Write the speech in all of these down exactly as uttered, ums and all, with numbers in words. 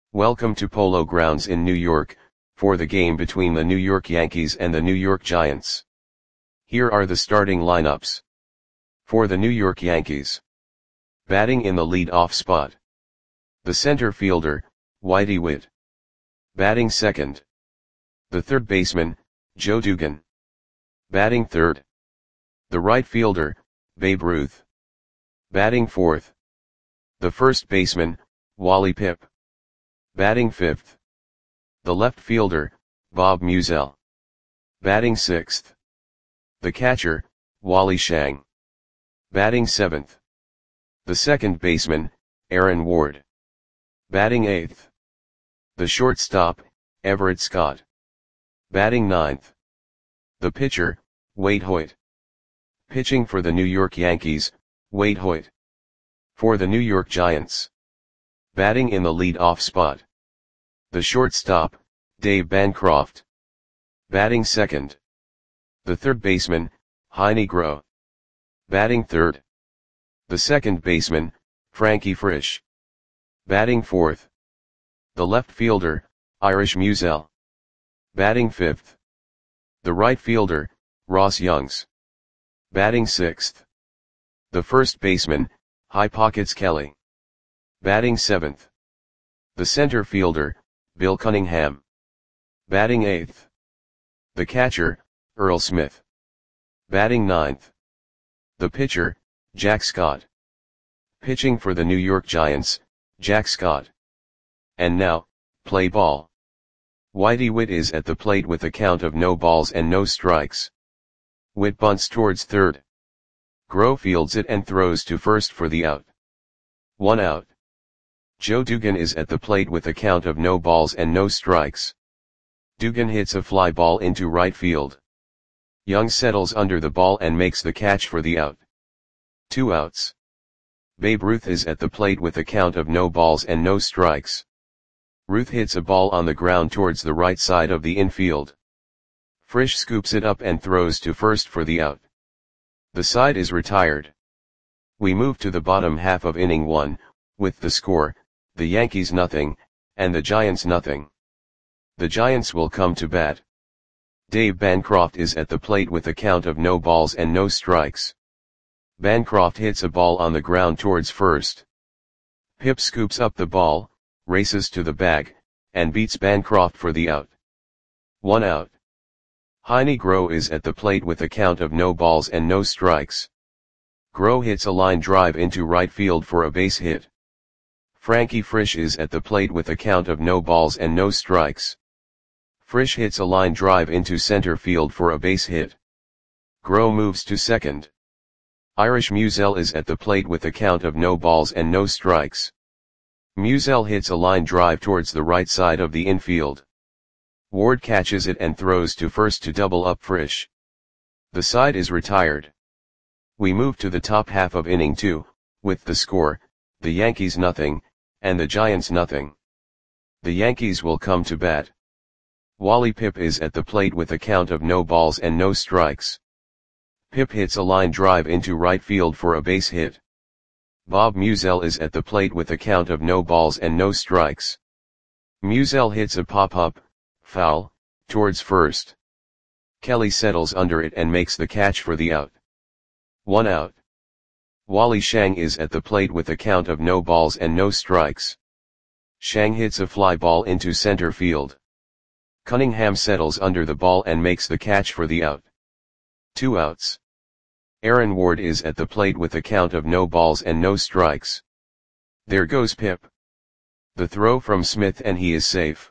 Welcome to Polo Grounds in New York, for the game between the New York Yankees and the New York Giants. Here are the starting lineups. For the New York Yankees. Batting in the lead-off spot. The center fielder, Whitey Witt. Batting second. The third baseman, Joe Dugan. Batting third. The right fielder, Babe Ruth. Batting fourth. The first baseman, Wally Pipp. Batting fifth. The left fielder, Bob Meusel. Batting sixth. The catcher, Wally Schang. Batting seventh. The second baseman, Aaron Ward. Batting eighth. The shortstop, Everett Scott. Batting ninth. The pitcher, Wade Hoyt. Pitching for the New York Yankees, Wade Hoyt. For the New York Giants. Batting in the lead-off spot. The shortstop, Dave Bancroft. Batting second. The third baseman, Heinie Groh. Batting third. The second baseman, Frankie Frisch. Batting fourth. The left fielder, Irish Meusel. Batting fifth. The right fielder, Ross Youngs. Batting sixth. The first baseman, High Pockets Kelly. Batting seventh. The center fielder, Bill Cunningham. Batting eighth. The catcher, Earl Smith. Batting ninth. The pitcher, Jack Scott. Pitching for the New York Giants, Jack Scott. And now, play ball. Whitey Witt is at the plate with a count of no balls and no strikes. Witt bunts towards third. Groh fields it and throws to first for the out. One out. Joe Dugan is at the plate with a count of no balls and no strikes. Dugan hits a fly ball into right field. Young settles under the ball and makes the catch for the out. Two outs. Babe Ruth is at the plate with a count of no balls and no strikes. Ruth hits a ball on the ground towards the right side of the infield. Frisch scoops it up and throws to first for the out. The side is retired. We move to the bottom half of inning one, with the score, the Yankees nothing, and the Giants nothing. The Giants will come to bat. Dave Bancroft is at the plate with a count of no balls and no strikes. Bancroft hits a ball on the ground towards first. Pipp scoops up the ball, races to the bag, and beats Bancroft for the out. One out. Heinie Groh is at the plate with a count of no balls and no strikes. Groh hits a line drive into right field for a base hit. Frankie Frisch is at the plate with a count of no balls and no strikes. Frisch hits a line drive into center field for a base hit. Groh moves to second. Irish Meusel is at the plate with a count of no balls and no strikes. Meusel hits a line drive towards the right side of the infield. Ward catches it and throws to first to double up Frisch. The side is retired. We move to the top half of inning two, with the score, the Yankees nothing, and the Giants nothing. The Yankees will come to bat. Wally Pipp is at the plate with a count of no balls and no strikes. Pipp hits a line drive into right field for a base hit. Bob Meusel is at the plate with a count of no balls and no strikes. Meusel hits a pop-up, foul, towards first. Kelly settles under it and makes the catch for the out. One out. Wally Schang is at the plate with a count of no balls and no strikes. Schang hits a fly ball into center field. Cunningham settles under the ball and makes the catch for the out. Two outs. Aaron Ward is at the plate with a count of no balls and no strikes. There goes Pipp. The throw from Smith and he is safe.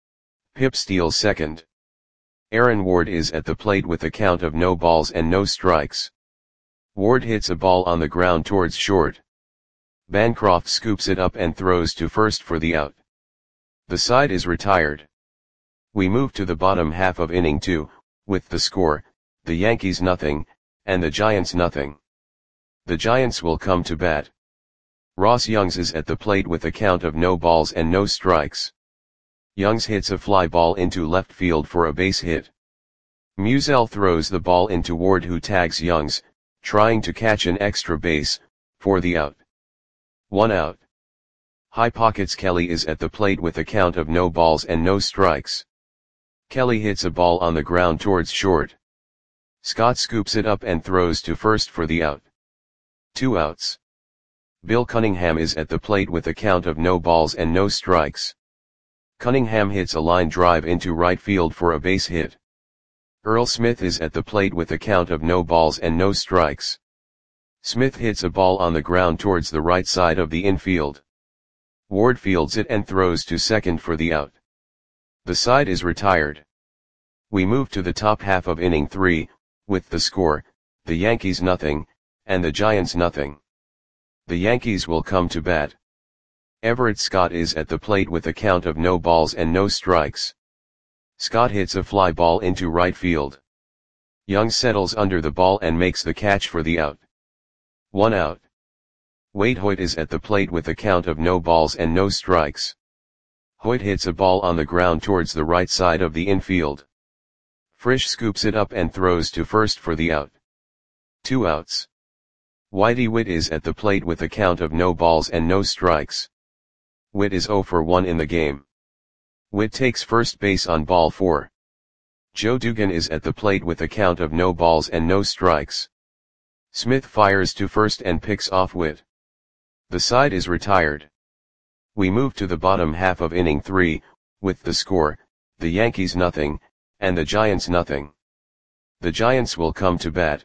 Pipp steals second. Aaron Ward is at the plate with a count of no balls and no strikes. Ward hits a ball on the ground towards short. Bancroft scoops it up and throws to first for the out. The side is retired. We move to the bottom half of inning two, with the score, the Yankees nothing, and the Giants nothing. The Giants will come to bat. Ross Youngs is at the plate with a count of no balls and no strikes. Youngs hits a fly ball into left field for a base hit. Meusel throws the ball into Ward who tags Youngs, trying to catch an extra base, for the out. One out. High pockets. Kelly is at the plate with a count of no balls and no strikes. Kelly hits a ball on the ground towards short. Scott scoops it up and throws to first for the out. Two outs. Bill Cunningham is at the plate with a count of no balls and no strikes. Cunningham hits a line drive into right field for a base hit. Earl Smith is at the plate with a count of no balls and no strikes. Smith hits a ball on the ground towards the right side of the infield. Ward fields it and throws to second for the out. The side is retired. We move to the top half of inning three, with the score, the Yankees nothing, and the Giants nothing. The Yankees will come to bat. Everett Scott is at the plate with a count of no balls and no strikes. Scott hits a fly ball into right field. Young settles under the ball and makes the catch for the out. One out. Wade Hoyt is at the plate with a count of no balls and no strikes. Hoyt hits a ball on the ground towards the right side of the infield. Frisch scoops it up and throws to first for the out. Two outs. Whitey Witt is at the plate with a count of no balls and no strikes. Witt is oh for one in the game. Witt takes first base on ball four. Joe Dugan is at the plate with a count of no balls and no strikes. Smith fires to first and picks off Witt. The side is retired. We move to the bottom half of inning three, with the score, the Yankees nothing, and the Giants nothing. The Giants will come to bat.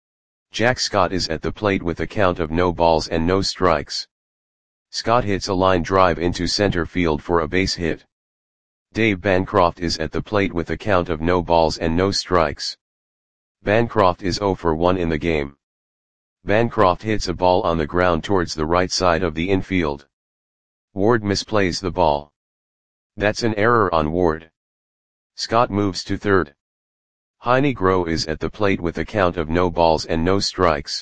Jack Scott is at the plate with a count of no balls and no strikes. Scott hits a line drive into center field for a base hit. Dave Bancroft is at the plate with a count of no balls and no strikes. Bancroft is oh for one in the game. Bancroft hits a ball on the ground towards the right side of the infield. Ward misplays the ball. That's an error on Ward. Scott moves to third. Heine Groh is at the plate with a count of no balls and no strikes.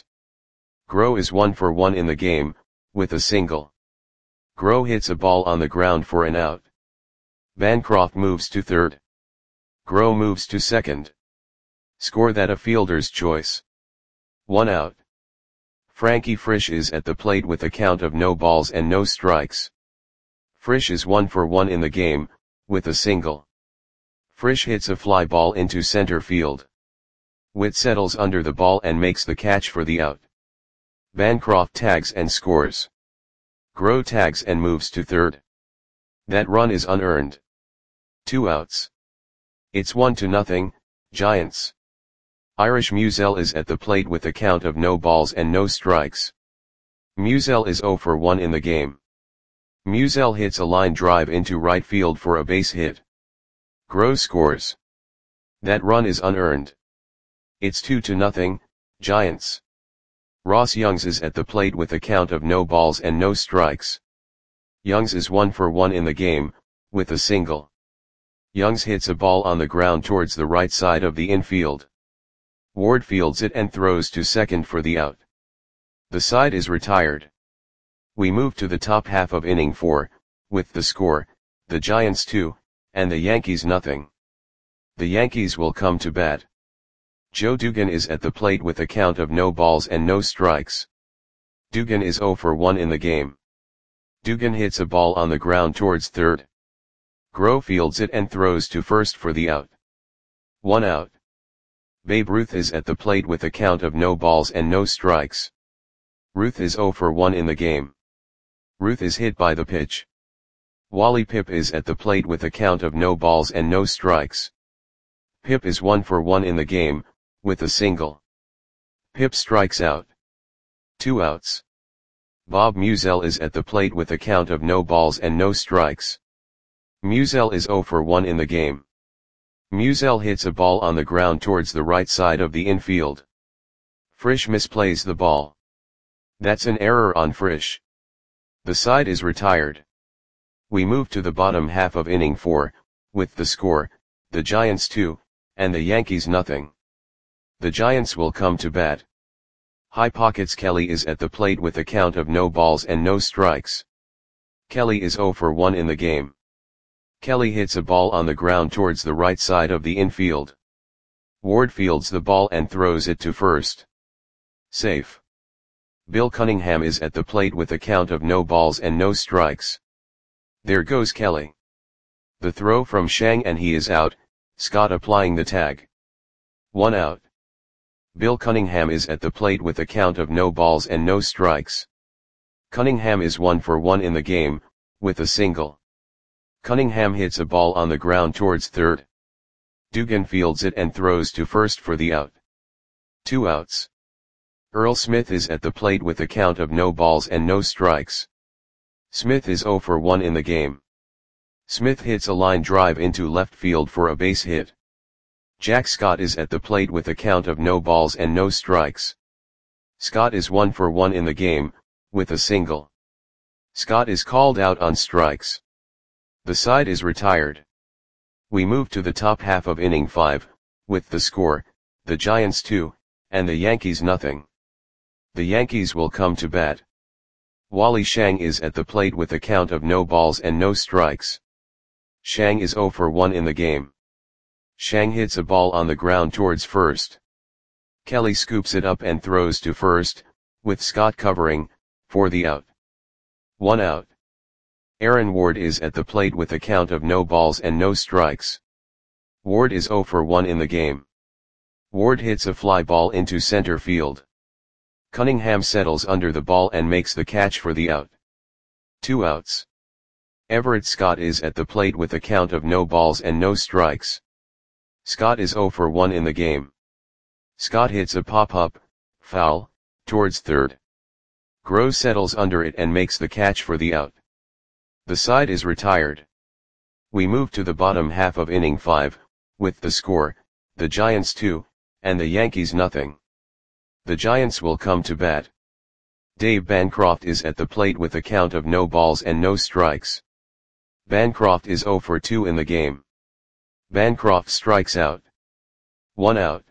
Groh is one for one in the game, with a single. Groh hits a ball on the ground for an out. Bancroft moves to third. Groh moves to second. Score that a fielder's choice. One out. Frankie Frisch is at the plate with a count of no balls and no strikes. Frisch is one for one in the game, with a single. Frisch hits a fly ball into center field. Witt settles under the ball and makes the catch for the out. Bancroft tags and scores. Groh tags and moves to third. That run is unearned. Two outs. It's one to nothing, Giants. Irish Musial is at the plate with a count of no balls and no strikes. Musial is oh for one in the game. Musial hits a line drive into right field for a base hit. Groh scores. That run is unearned. It's two to nothing, Giants. Ross Youngs is at the plate with a count of no balls and no strikes. Youngs is one for one in the game, with a single. Youngs hits a ball on the ground towards the right side of the infield. Ward fields it and throws to second for the out. The side is retired. We move to the top half of inning four, with the score, the Giants two, and the Yankees nothing. The Yankees will come to bat. Joe Dugan is at the plate with a count of no balls and no strikes. Dugan is oh for one in the game. Dugan hits a ball on the ground towards third. Groh fields it and throws to first for the out. One out. Babe Ruth is at the plate with a count of no balls and no strikes. Ruth is oh for one in the game. Ruth is hit by the pitch. Wally Pipp is at the plate with a count of no balls and no strikes. Pipp is one for one in the game, with a single. Pipp strikes out. Two outs. Bob Musial is at the plate with a count of no balls and no strikes. Musial is oh for one in the game. Musial hits a ball on the ground towards the right side of the infield. Frisch misplays the ball. That's an error on Frisch. The side is retired. We move to the bottom half of inning four, with the score, the Giants two, and the Yankees nothing. The Giants will come to bat. High pockets. Kelly is at the plate with a count of no balls and no strikes. Kelly is oh for one in the game. Kelly hits a ball on the ground towards the right side of the infield. Ward fields the ball and throws it to first. Safe. Bill Cunningham is at the plate with a count of no balls and no strikes. There goes Kelly. The throw from Shang and he is out, Scott applying the tag. One out. Bill Cunningham is at the plate with a count of no balls and no strikes. Cunningham is one for one in the game, with a single. Cunningham hits a ball on the ground towards third. Dugan fields it and throws to first for the out. Two outs. Earl Smith is at the plate with a count of no balls and no strikes. Smith is zero for one in the game. Smith hits a line drive into left field for a base hit. Jack Scott is at the plate with a count of no balls and no strikes. Scott is one for one in the game, with a single. Scott is called out on strikes. The side is retired. We move to the top half of inning five, with the score, the Giants two, and the Yankees nothing. The Yankees will come to bat. Wally Shang is at the plate with a count of no balls and no strikes. Shang is zero for one in the game. Shang hits a ball on the ground towards first. Kelly scoops it up and throws to first, with Scott covering, for the out. One out. Aaron Ward is at the plate with a count of no balls and no strikes. Ward is zero for one in the game. Ward hits a fly ball into center field. Cunningham settles under the ball and makes the catch for the out. Two outs. Everett Scott is at the plate with a count of no balls and no strikes. Scott is zero for one in the game. Scott hits a pop-up, foul, towards third. Groh settles under it and makes the catch for the out. The side is retired. We move to the bottom half of inning five, with the score, the Giants two, and the Yankees nothing. The Giants will come to bat. Dave Bancroft is at the plate with a count of no balls and no strikes. Bancroft is zero for two in the game. Bancroft strikes out. One out.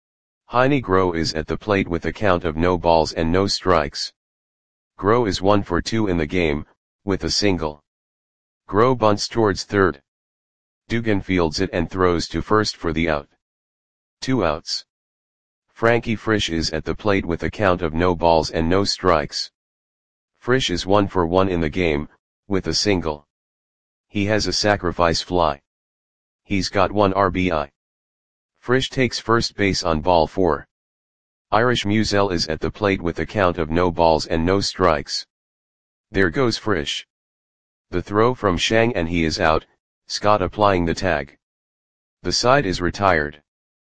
Heine Groh is at the plate with a count of no balls and no strikes. Groh is one for two in the game, with a single. Groh bunts towards third. Dugan fields it and throws to first for the out. Two outs. Frankie Frisch is at the plate with a count of no balls and no strikes. Frisch is one for one in the game, with a single. He has a sacrifice fly. He's got one R B I. Frisch takes first base on ball four. Irish Musiel is at the plate with a count of no balls and no strikes. There goes Frisch. The throw from Shang and he is out, Scott applying the tag. The side is retired.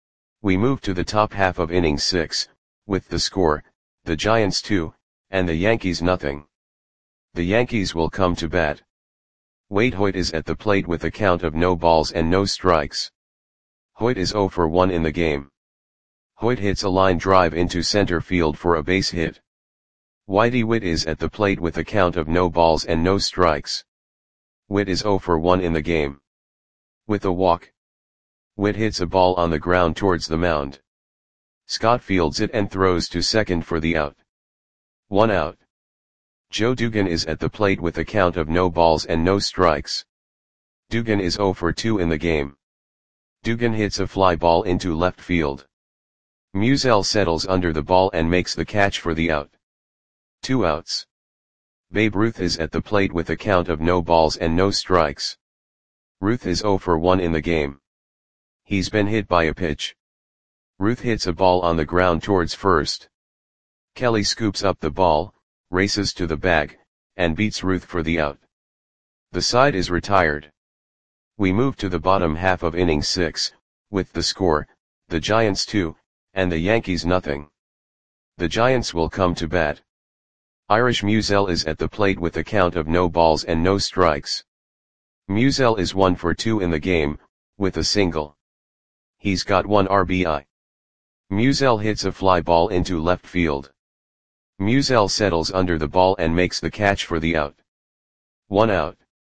We move to the top half of inning six, with the score, the Giants two, and the Yankees nothing. The Yankees will come to bat. Wade Hoyt is at the plate with a count of no balls and no strikes. Hoyt is zero for one in the game. Hoyt hits a line drive into center field for a base hit. Whitey Witt is at the plate with a count of no balls and no strikes. Witt is zero for one in the game. With a walk. Witt hits a ball on the ground towards the mound. Scott fields it and throws to second for the out. One out. Joe Dugan is at the plate with a count of no balls and no strikes. Dugan is zero for two in the game. Dugan hits a fly ball into left field. Musiel settles under the ball and makes the catch for the out. Two outs. Babe Ruth is at the plate with a count of no balls and no strikes. Ruth is zero for one in the game. He's been hit by a pitch. Ruth hits a ball on the ground towards first. Kelly scoops up the ball, races to the bag, and beats Ruth for the out. The side is retired. We move to the bottom half of inning six, with the score, the Giants two, and the Yankees nothing. The Giants will come to bat. Irish Musiel is at the plate with a count of no balls and no strikes. Musiel is one for two in the game, with a single. He's got one R B I. Musiel hits a fly ball into left field. Musiel settles under the ball and makes the catch for the out. One out.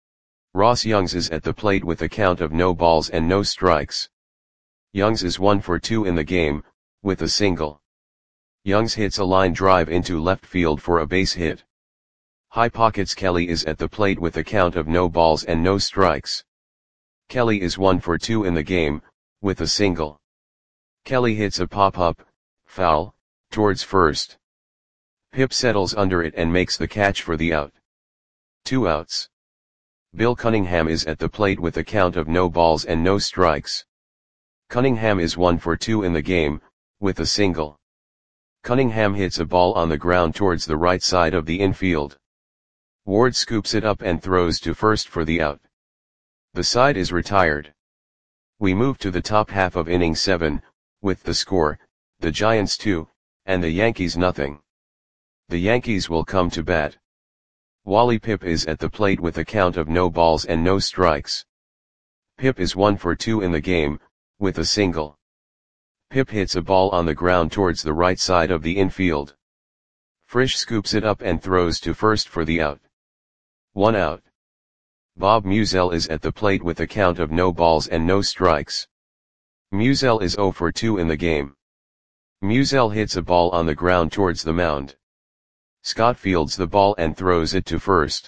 Ross Youngs is at the plate with a count of no balls and no strikes. Youngs is one for two in the game, with a single. Youngs hits a line drive into left field for a base hit. High pockets Kelly is at the plate with a count of no balls and no strikes. Kelly is one for two in the game, with a single. Kelly hits a pop-up, foul, towards first. Pip settles under it and makes the catch for the out. Two outs. Bill Cunningham is at the plate with a count of no balls and no strikes. Cunningham is one for two in the game, with a single. Cunningham hits a ball on the ground towards the right side of the infield. Ward scoops it up and throws to first for the out. The side is retired. We move to the top half of inning seven, with the score, the Giants two, and the Yankees nothing. The Yankees will come to bat. Wally Pipp is at the plate with a count of no balls and no strikes. Pipp is one for two in the game, with a single. Pipp hits a ball on the ground towards the right side of the infield. Frisch scoops it up and throws to first for the out. One out. Bob Musial is at the plate with a count of no balls and no strikes. Musial is zero for two in the game. Musial hits a ball on the ground towards the mound. Scott fields the ball and throws it to first.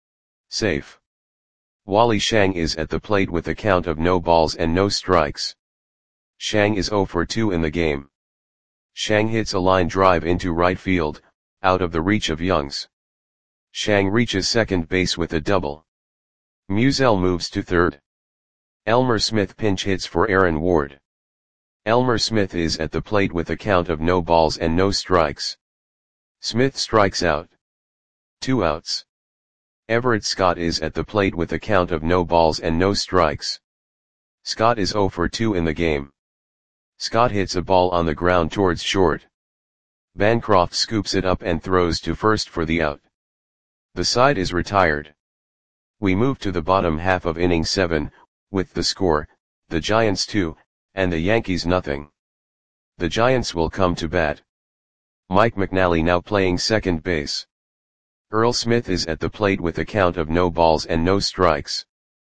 Safe. Wally Shang is at the plate with a count of no balls and no strikes. Shang is zero for two in the game. Shang hits a line drive into right field, out of the reach of Youngs. Shang reaches second base with a double. Musial moves to third. Elmer Smith pinch hits for Aaron Ward. Elmer Smith is at the plate with a count of no balls and no strikes. Smith strikes out. Two outs. Everett Scott is at the plate with a count of no balls and no strikes. Scott is zero for two in the game. Scott hits a ball on the ground towards short. Bancroft scoops it up and throws to first for the out. The side is retired. We move to the bottom half of inning seven, with the score, the Giants two, and the Yankees nothing. The Giants will come to bat. Mike McNally now playing second base. Earl Smith is at the plate with a count of no balls and no strikes.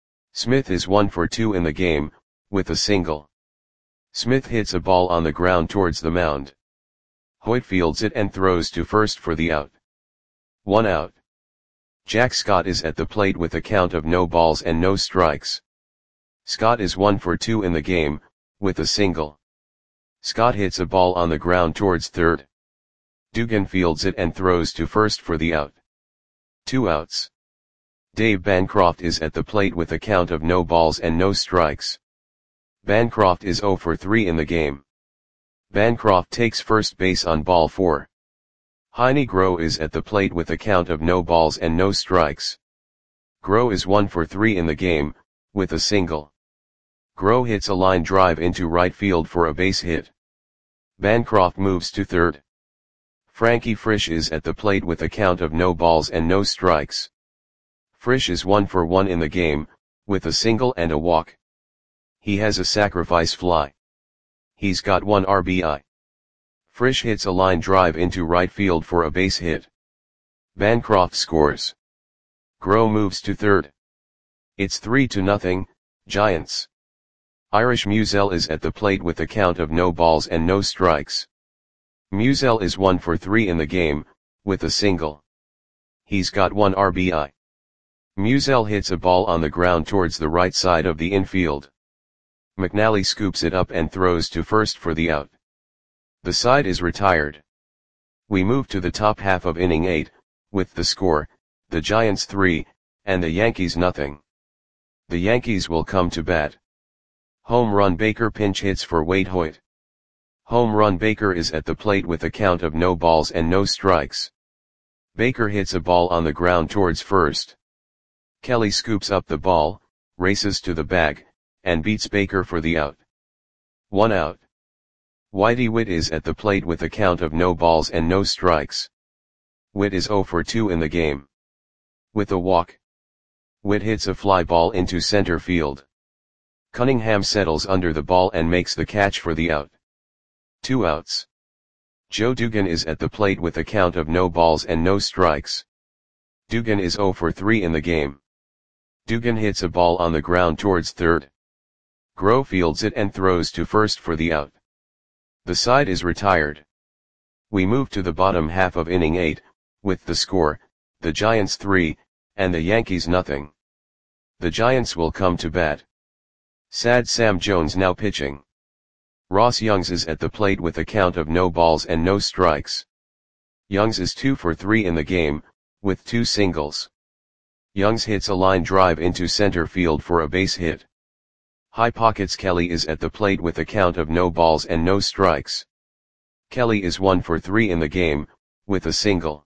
Smith is one for two in the game, with a single. Smith hits a ball on the ground towards the mound. Hoyt fields it and throws to first for the out. One out. Jack Scott is at the plate with a count of no balls and no strikes. Scott is one for two in the game, with a single. Scott hits a ball on the ground towards third. Dugan fields it and throws to first for the out. Two outs. Dave Bancroft is at the plate with a count of no balls and no strikes. Bancroft is zero for three in the game. Bancroft takes first base on ball four. Heine Groh is at the plate with a count of no balls and no strikes. Groh is one for three in the game, with a single. Groh hits a line drive into right field for a base hit. Bancroft moves to third. Frankie Frisch is at the plate with a count of no balls and no strikes. Frisch is one for one in the game, with a single and a walk. He has a sacrifice fly. He's got one R B I. Frisch hits a line drive into right field for a base hit. Bancroft scores. Groh moves to third. It's three to nothing, Giants. Irish Musial is at the plate with a count of no balls and no strikes. Musial is one for three in the game, with a single. He's got one R B I. Musial hits a ball on the ground towards the right side of the infield. McNally scoops it up and throws to first for the out. The side is retired. We move to the top half of inning eight, with the score, the Giants three, and the Yankees nothing. The Yankees will come to bat. Home run Baker pinch hits for Wade Hoyt. Home run Baker is at the plate with a count of no balls and no strikes. Baker hits a ball on the ground towards first. Kelly scoops up the ball, races to the bag, and beats Baker for the out. One out. Whitey Witt is at the plate with a count of no balls and no strikes. Witt is zero for two in the game. With a walk. Witt hits a fly ball into center field. Cunningham settles under the ball and makes the catch for the out. Two outs. Joe Dugan is at the plate with a count of no balls and no strikes. Dugan is zero for three in the game. Dugan hits a ball on the ground towards third. Groh fields it and throws to first for the out. The side is retired. We move to the bottom half of inning eight, with the score, the Giants three, and the Yankees nothing. The Giants will come to bat. Sad Sam Jones now pitching. Ross Youngs is at the plate with a count of no balls and no strikes. Youngs is two for three in the game, with two singles. Youngs hits a line drive into center field for a base hit. High pockets. Kelly is at the plate with a count of no balls and no strikes. Kelly is one for three in the game, with a single.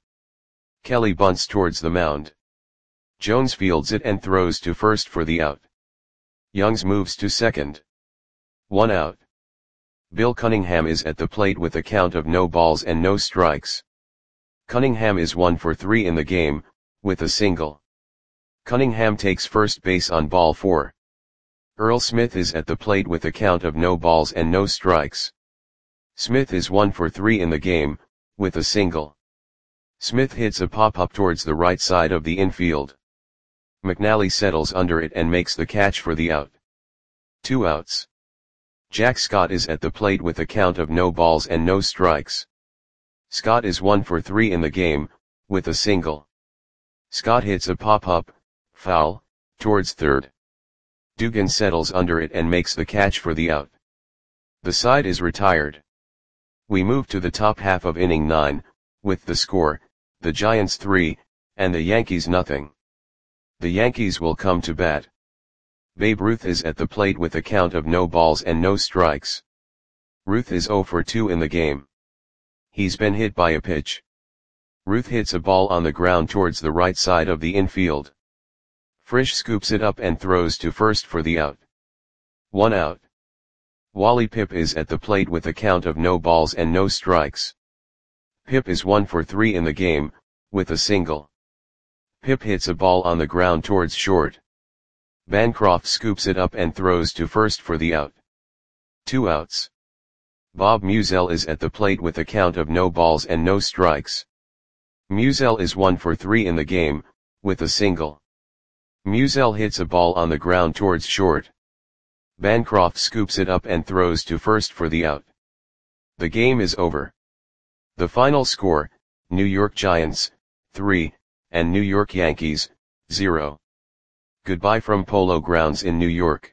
Kelly bunts towards the mound. Jones fields it and throws to first for the out. Youngs moves to second. One out. Bill Cunningham is at the plate with a count of no balls and no strikes. Cunningham is one for three in the game, with a single. Cunningham takes first base on ball four. Earl Smith is at the plate with a count of no balls and no strikes. Smith is one for three in the game, with a single. Smith hits a pop-up towards the right side of the infield. McNally settles under it and makes the catch for the out. Two outs. Jack Scott is at the plate with a count of no balls and no strikes. Scott is one for three in the game, with a single. Scott hits a pop-up, foul, towards third. Dugan settles under it and makes the catch for the out. The side is retired. We move to the top half of inning nine, with the score, the Giants three, and the Yankees nothing. The Yankees will come to bat. Babe Ruth is at the plate with a count of no balls and no strikes. Ruth is oh for two in the game. He's been hit by a pitch. Ruth hits a ball on the ground towards the right side of the infield. Frisch scoops it up and throws to first for the out. One out. Wally Pipp is at the plate with a count of no balls and no strikes. Pipp is one for three in the game, with a single. Pipp hits a ball on the ground towards short. Bancroft scoops it up and throws to first for the out. Two outs. Bob Musial is at the plate with a count of no balls and no strikes. Musial is one for three in the game, with a single. Musial hits a ball on the ground towards short. Bancroft scoops it up and throws to first for the out. The game is over. The final score, New York Giants, three, and New York Yankees, zero. Goodbye from Polo Grounds in New York.